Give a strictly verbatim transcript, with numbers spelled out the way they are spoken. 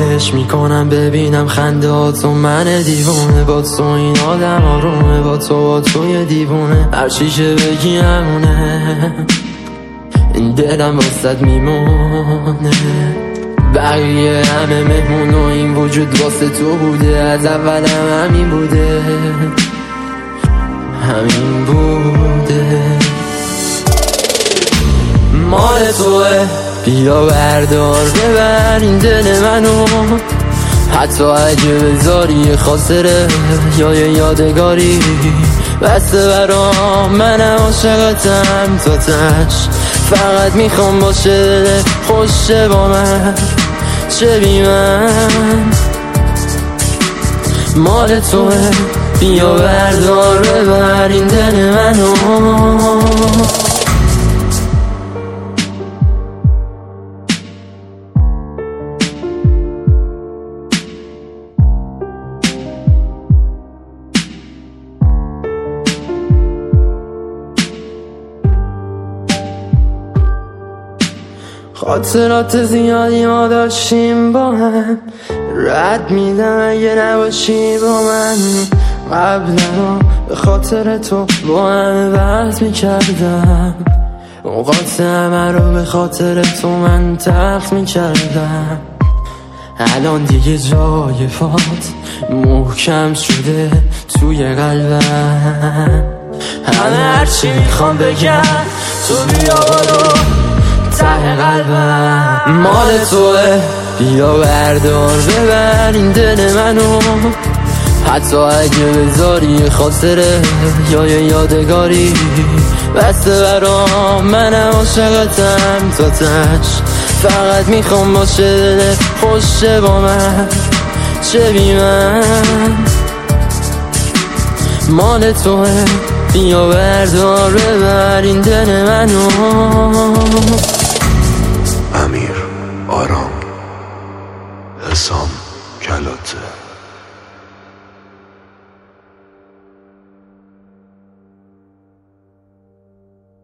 نگاهش میکنم ببینم خندهاتو، من دیوونه با تو این آدم آرومه، با تو با توی دیوونه هر چی که بگی همونه، این دلم واسد میمونه. بقیه همه مهمون و این وجود واسه تو بوده، از اولم همین بوده همین بوده. مال توه بیا بردار ببر این دل منو، حتی اگه بذاری خاطره یا یه یادگاری بسته برام، منم عاشقتم تا تش، فقط میخوام باشه دل خوشه با من چه بی من. مال توه بیا بردار ببر این دل منو. خاطرات زیادی ما داشتیم با هم، رد میدم اگه نباشی با من. قبلا به خاطر تو با همه بحث میکردم، اوقات همه رو به خاطر تو من تلخ میکردم. الان دیگه جای فات محکم شده توی قلبم، همه هرچی میخوام بگم تو بیا برو ته قلبم. مال توه بیا بردار ببر این دل منو، حتی اگه بذاری خاطره یا یه یادگاری بسته برام، منم عاشقتم تا تش، فقط میخوام باشه دل خوشه با من چه بی من. مال توه بیا بردار ببر این دل منو. امیر آرام، حسام کلاته.